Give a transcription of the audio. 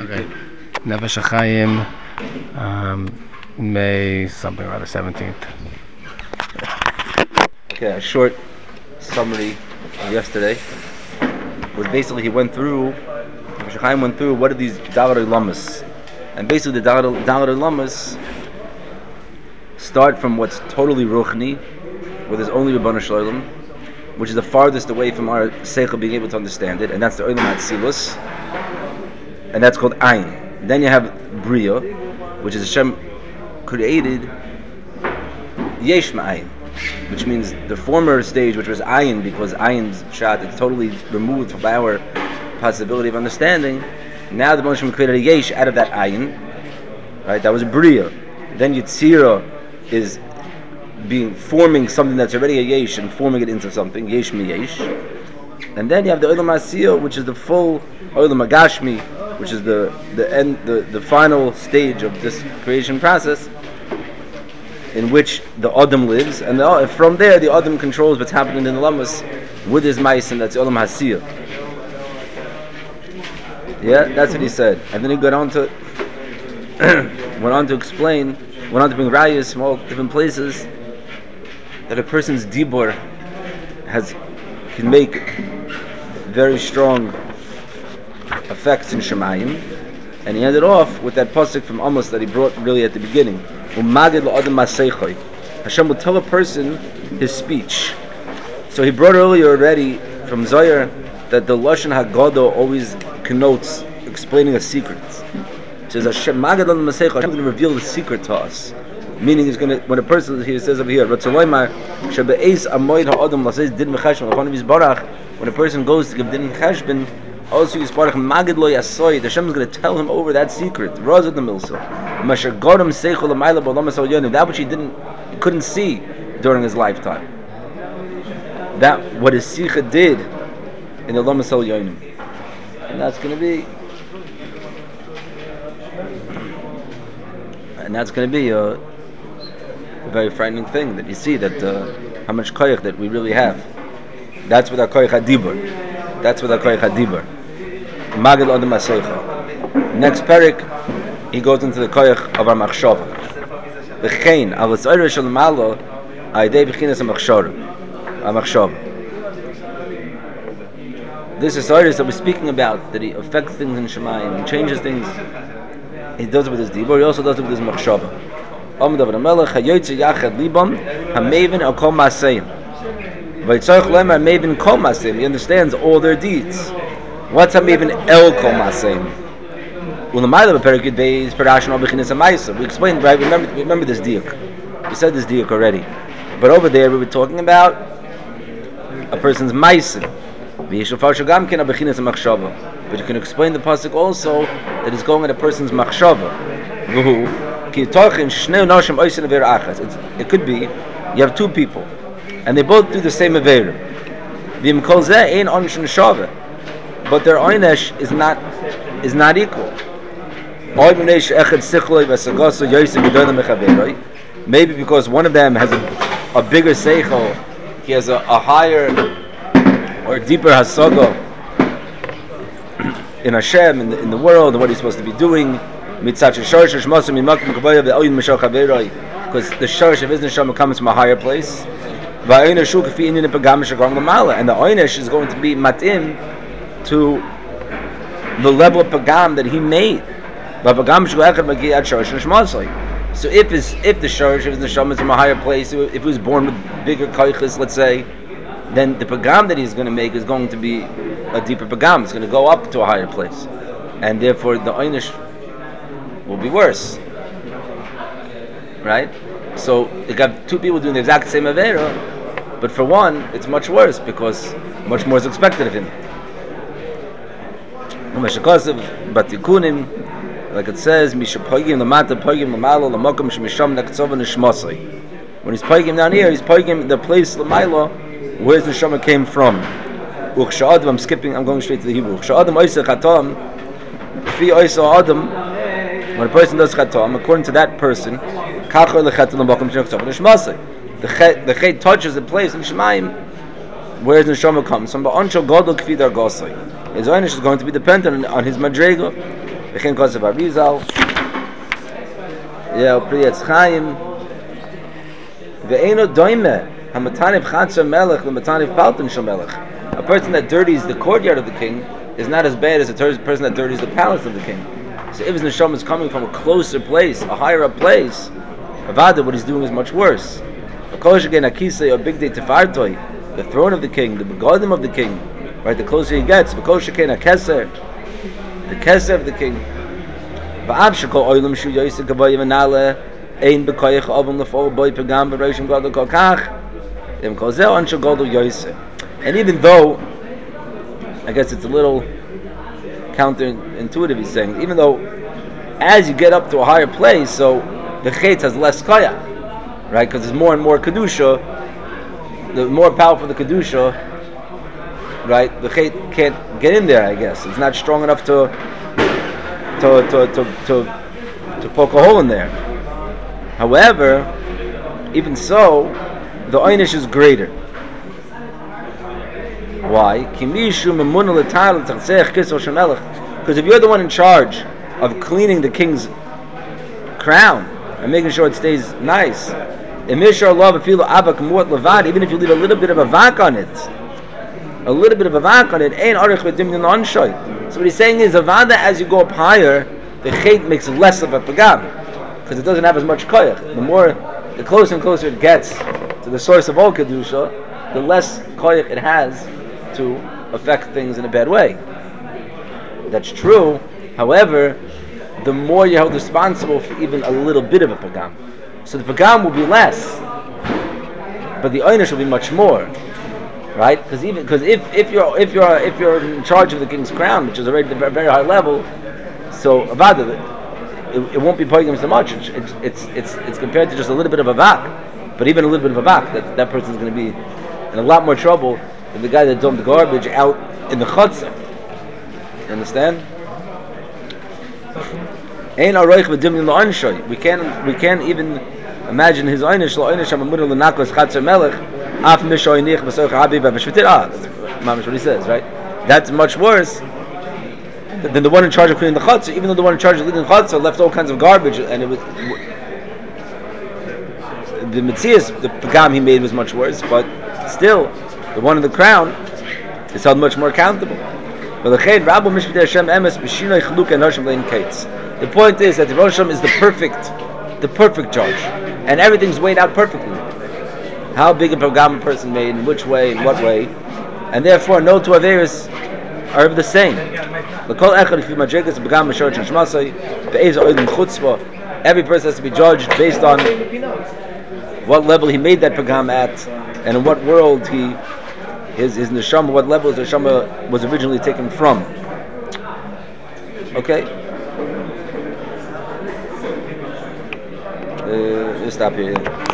Okay. Nefesh HaChaim, May something or other 17th. Okay, a short summary of yesterday was basically Nefesh HaChaim went through what are these Dalar Lamas, and basically the Dalar Lamas start from what's totally Ruchni, where there's only Rabbanu Shalom, which is the farthest away from our Seichel being able to understand it, and that's the Olam HaTzilus, and that's called Ayin. Then you have Bria, which is Hashem created Yesh Ma'ayin, which means the former stage, which was Ayin, because Ayin's shot is totally removed from our possibility of understanding. Now the Moshe created a Yesh out of that Ayin, right? That was Bria. Then Yitzira is forming something that's already a Yesh and forming it into something, Yesh Mi Yesh. And then you have the Olam HaSiyah, which is the full Olam HaGashmi, which is the end, the final stage of this creation process, in which the Adam lives, and from there the Adam controls what's happening in the Lamas with his mice, and that's Olam HaSiyah. Yeah, that's what he said. And then he went on to bring rayas from all different places that a person's dibur can make very strong effects in Shemayim, and he ended off with that pasuk from Amos that he brought really at the beginning. Hashem will tell a person his speech. So he brought earlier already from Zohar that the Lashon Haggadah always connotes explaining a secret. It says Hashem Magad al Maseicha, Hashem is going to reveal the secret to us. Meaning he's going to, when a person, he says over here, when a person goes to give din cheshbon, also he's part of Magid lo yasoy. Hashem is going to tell him over that secret. Razad the milsa. That which he couldn't see during his lifetime. That what his sikha did in the Lamas al Yonim. And that's going to be a very frightening thing, that you see that how much koyach that we really have. That's what our koyach hadibur. Magid Adam HaSeicha. Next parak, he goes into the koyach of our machshava. V'chein al tzayir shel malo aydei b'chinas machshava. This is Osiris that we're speaking about, that he affects things in Shemayim and changes things. He does it with his dibur. He also does it with his machshava. He understands all their deeds. What's Hamevin El Kol Maseim? We explained, right? Remember this diuk. We said this diuk already. But over there we were talking about a person's ma'asim. But you can explain the pasuk also that it's going at a person's machshava. It could be you have two people and they both do the same avera, but their oynesh is not equal. Maybe because one of them has a bigger seichel, he has a higher or deeper hasaga in Hashem, in the world, and what he's supposed to be doing. Because the shorsh of his neshama comes from a higher place, and the oynesh is going to be matim to the level of pagam that he made. So if the shorsh of his neshama is from a higher place, if he was born with bigger koiches, let's say, then the pagam that he's going to make is going to be a deeper pagam. It's going to go up to a higher place, and therefore the oynesh will be worse, right? So you got two people doing the exact same avera, but for one it's much worse because much more is expected of him. Like it says, when he's poigim down here, he's poigim the place l'mayla where the neshama came from. I'm going straight to the Hebrew. When a person does chatam, according to that person, the chet touches the place in Shemayim where the neshama comes from. His oynish is going to be dependent on his madrega. V'chein kosev Arizal. Yeah, Pri Etz Chaim. Ve'eno doime hamataniv chatzar melech l'mataniv paltin shel melech. A person that dirties the courtyard of the king is not as bad as a person that dirties the palace of the king. So if his neshama is coming from a closer place, a higher up place, avada, what he's doing is much worse. A kol sheken akisei, a big day tefartoi, the throne of the king, the begodim of the king, right? The closer he gets, a kol sheken akeser, the keser of the king. Va'av shekol oilam shu yoyse gavoy v'nale, ein bekoyach ovam lefol boy pegam v'reishim gadol kol kach, im kol zeh anshe gadol yoyse. And even though, I guess it's a little counterintuitive, he's saying, even though as you get up to a higher place, so the chet has less kaya, right? Because there's more and more kedusha. The more powerful the kedusha, right? The chet can't get in there. I guess it's not strong enough to poke a hole in there. However, even so, the einish is greater. Why? Because if you're the one in charge of cleaning the king's crown and making sure it stays nice, even if you leave a little bit of a vak on it, so what he's saying is, avada, as you go up higher, the chet makes less of a pagam, because it doesn't have as much koyach. The closer and closer it gets to the source of all kedusha, the less koyach it has to affect things in a bad way. That's true. However, the more you're held responsible for even a little bit of a pagam, so the pagam will be less, but the einish will be much more, right? Because if you're in charge of the king's crown, which is already at a very high level, so avada, it won't be pagam so much. It's compared to just a little bit of a vak, but even a little bit of a vak, that person's going to be in a lot more trouble than the guy that dumped the garbage out in the chutzah. You understand? We can't even imagine his einish. That's what he says, right? That's much worse than the one in charge of cleaning the chutzah. Even though the one in charge of cleaning the chutzah left all kinds of garbage, and it was the mitzias, the pagam he made was much worse, but still, the one in the crown is held much more accountable. The point is that the Rosh Hashanah is the perfect judge, and everything's weighed out perfectly. How big a pagam a person made, in which way, in what way, and therefore no two averis are the same. Every person has to be judged based on what level he made that pagam at, and in what world his neshama, what level his neshama was originally taken from. Okay? Let's stop here.